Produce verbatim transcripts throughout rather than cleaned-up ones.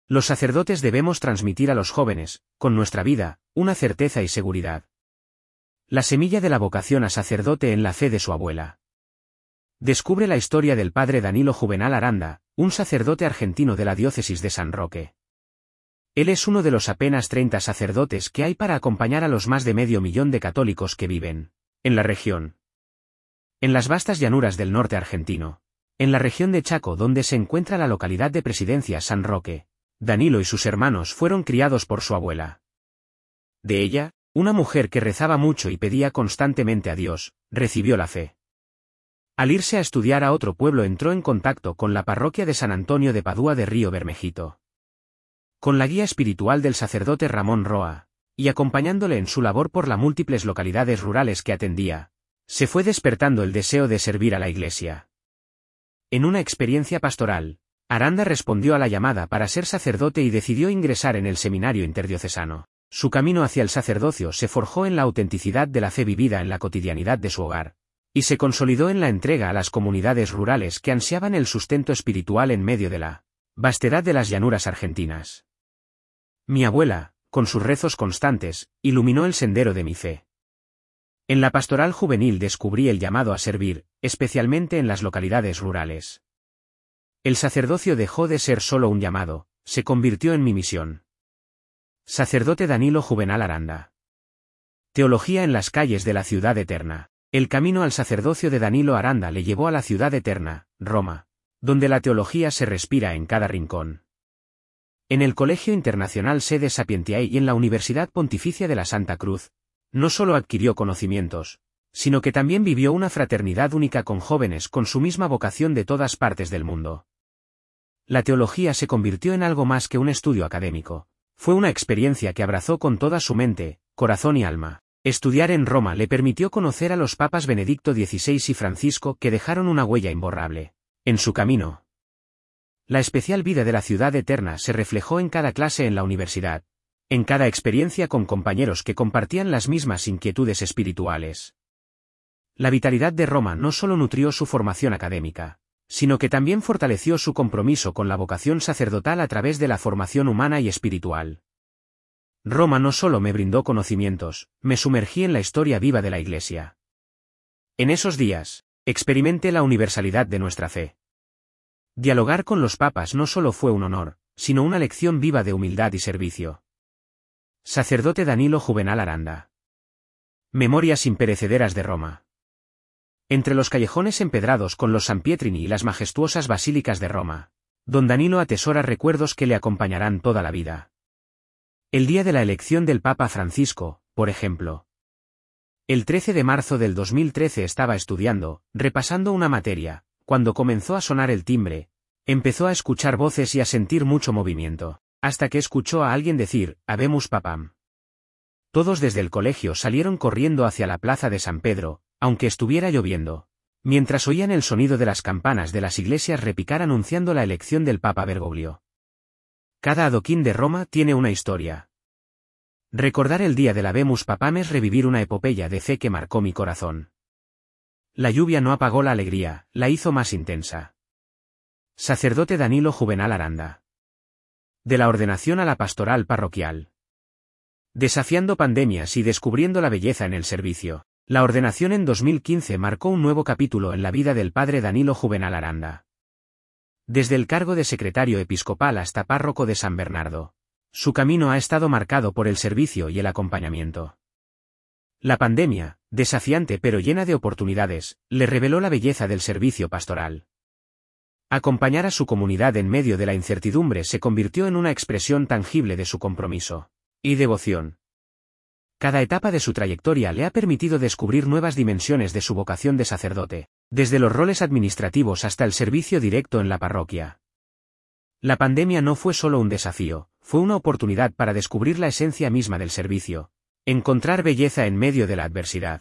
Los sacerdotes debemos transmitir a los jóvenes, con nuestra vida, una certeza y seguridad. La semilla de la vocación a sacerdote en la fe de su abuela. Descubre la historia del padre Danilo Juvenal Aranda, un sacerdote argentino de la diócesis de San Roque. Él es uno de los apenas treinta sacerdotes que hay para acompañar a los más de medio millón de católicos que viven en la región. En las vastas llanuras del norte argentino, en la región de Chaco donde se encuentra la localidad de Presidencia San Roque, Danilo y sus hermanos fueron criados por su abuela. De ella, una mujer que rezaba mucho y pedía constantemente a Dios, recibió la fe. Al irse a estudiar a otro pueblo entró en contacto con la parroquia de San Antonio de Padua de Río Bermejito. Con la guía espiritual del sacerdote Ramón Roa, y acompañándole en su labor por las múltiples localidades rurales que atendía, se fue despertando el deseo de servir a la Iglesia. En una experiencia pastoral, Aranda respondió a la llamada para ser sacerdote y decidió ingresar en el seminario interdiocesano. Su camino hacia el sacerdocio se forjó en la autenticidad de la fe vivida en la cotidianidad de su hogar, y se consolidó en la entrega a las comunidades rurales que ansiaban el sustento espiritual en medio de la vastedad de las llanuras argentinas. Mi abuela, con sus rezos constantes, iluminó el sendero de mi fe. En la pastoral juvenil descubrí el llamado a servir, especialmente en las localidades rurales. El sacerdocio dejó de ser solo un llamado, se convirtió en mi misión. Sacerdote Danilo Juvenal Aranda. Teología en las calles de la ciudad eterna. El camino al sacerdocio de Danilo Aranda le llevó a la ciudad eterna, Roma, donde la teología se respira en cada rincón. En el Colegio Internacional Sede Sapientiae y en la Universidad Pontificia de la Santa Cruz, no solo adquirió conocimientos, sino que también vivió una fraternidad única con jóvenes con su misma vocación de todas partes del mundo. La teología se convirtió en algo más que un estudio académico. Fue una experiencia que abrazó con toda su mente, corazón y alma. Estudiar en Roma le permitió conocer a los papas Benedicto dieciséis y Francisco que dejaron una huella imborrable en su camino. La especial vida de la ciudad eterna se reflejó en cada clase en la universidad, en cada experiencia con compañeros que compartían las mismas inquietudes espirituales. La vitalidad de Roma no solo nutrió su formación académica, sino que también fortaleció su compromiso con la vocación sacerdotal a través de la formación humana y espiritual. Roma no solo me brindó conocimientos, me sumergí en la historia viva de la Iglesia. En esos días, experimenté la universalidad de nuestra fe. Dialogar con los papas no solo fue un honor, sino una lección viva de humildad y servicio. Sacerdote Danilo Juvenal Aranda. Memorias imperecederas de Roma. Entre los callejones empedrados con los San Pietrini y las majestuosas basílicas de Roma, don Danilo atesora recuerdos que le acompañarán toda la vida. El día de la elección del Papa Francisco, por ejemplo. El trece de marzo del dos mil trece estaba estudiando, repasando una materia, cuando comenzó a sonar el timbre, empezó a escuchar voces y a sentir mucho movimiento, hasta que escuchó a alguien decir, «Habemus Papam». Todos desde el colegio salieron corriendo hacia la plaza de San Pedro, aunque estuviera lloviendo, mientras oían el sonido de las campanas de las iglesias repicar anunciando la elección del Papa Bergoglio. Cada adoquín de Roma tiene una historia. Recordar el día del Habemus Papam es revivir una epopeya de fe que marcó mi corazón. La lluvia no apagó la alegría, la hizo más intensa. Sacerdote Danilo Juvenal Aranda. De la ordenación a la pastoral parroquial. Desafiando pandemias y descubriendo la belleza en el servicio. La ordenación en dos mil quince marcó un nuevo capítulo en la vida del padre Danilo Juvenal Aranda. Desde el cargo de secretario episcopal hasta párroco de San Bernardo, su camino ha estado marcado por el servicio y el acompañamiento. La pandemia, desafiante pero llena de oportunidades, le reveló la belleza del servicio pastoral. Acompañar a su comunidad en medio de la incertidumbre se convirtió en una expresión tangible de su compromiso y devoción. Cada etapa de su trayectoria le ha permitido descubrir nuevas dimensiones de su vocación de sacerdote, desde los roles administrativos hasta el servicio directo en la parroquia. La pandemia no fue solo un desafío, fue una oportunidad para descubrir la esencia misma del servicio, encontrar belleza en medio de la adversidad.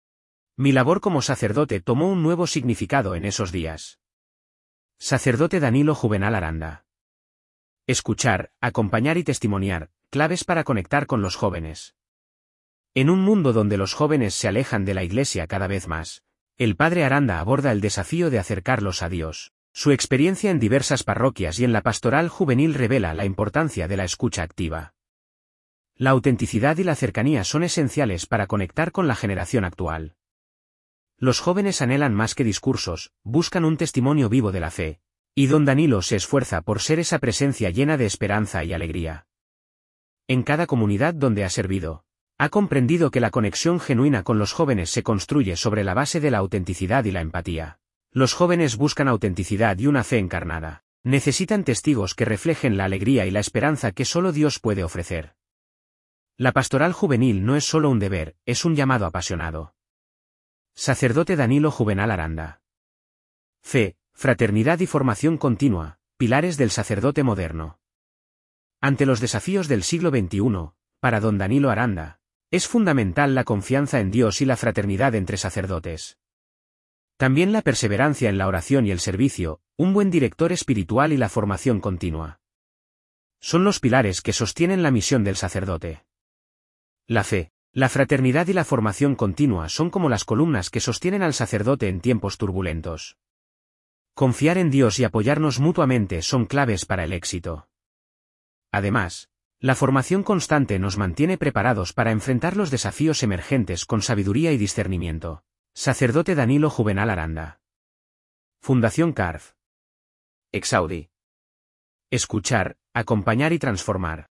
Mi labor como sacerdote tomó un nuevo significado en esos días. Sacerdote Danilo Juvenal Aranda. Escuchar, acompañar y testimoniar, claves para conectar con los jóvenes. En un mundo donde los jóvenes se alejan de la Iglesia cada vez más, el padre Aranda aborda el desafío de acercarlos a Dios, Su experiencia en diversas parroquias y en la pastoral juvenil revela la importancia de la escucha activa. La autenticidad y la cercanía son esenciales para conectar con la generación actual. Los jóvenes anhelan más que discursos, buscan un testimonio vivo de la fe, y don Danilo se esfuerza por ser esa presencia llena de esperanza y alegría. En cada comunidad donde ha servido, ha comprendido que la conexión genuina con los jóvenes se construye sobre la base de la autenticidad y la empatía. Los jóvenes buscan autenticidad y una fe encarnada. Necesitan testigos que reflejen la alegría y la esperanza que solo Dios puede ofrecer. La pastoral juvenil no es solo un deber, es un llamado apasionado. Sacerdote Danilo Juvenal Aranda. Fe, fraternidad y formación continua, pilares del sacerdote moderno. Ante los desafíos del siglo veintiuno, para don Danilo Aranda, es fundamental la confianza en Dios y la fraternidad entre sacerdotes. También la perseverancia en la oración y el servicio, un buen director espiritual y la formación continua. Son los pilares que sostienen la misión del sacerdote. La fe, la fraternidad y la formación continua son como las columnas que sostienen al sacerdote en tiempos turbulentos. Confiar en Dios y apoyarnos mutuamente son claves para el éxito. Además, la formación constante nos mantiene preparados para enfrentar los desafíos emergentes con sabiduría y discernimiento. Sacerdote Danilo Juvenal Aranda. Fundación C A R F. Exaudi. Escuchar, acompañar y transformar.